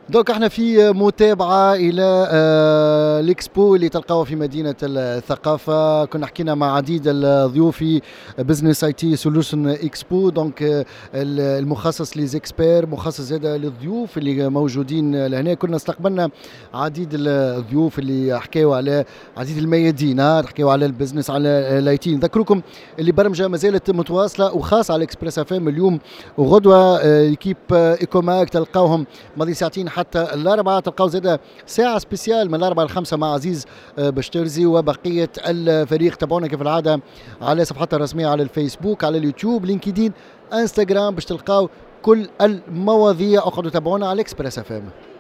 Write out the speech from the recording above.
دوك احنا في متابعة إلى الإكسبو اللي تلقاوه في مدينة الثقافة. كنا حكينا مع عديد الضيوف في بزنس اي تي سولوشن اكسبو، دونك المخصص ليزيكسبير، مخصص زاده للضيوف اللي موجودين لهنا. كنا استقبلنا عديد الضيوف اللي حكاوا على عديد الميادين، حكاوا على البزنس، على الاي تي. نذكركم اللي برمجة ما زالت متواصلة وخاصة على اكسبريس اف ام اليوم وغدوة. ايكيب ايكوماك تلقاوهم ماضي ساعتين حتى الأربعة، تلقاو زادة ساعة سبيسيال من الأربعة للخمسة مع عزيز بشترزي وبقية الفريق. تابعونا كيف العادة على صفحتنا الرسمية على الفيسبوك، على اليوتيوب، لينكدين، انستغرام، باش تلقاو كل المواضيع. اقعدوا تابعونا على اكسبريس اف ام.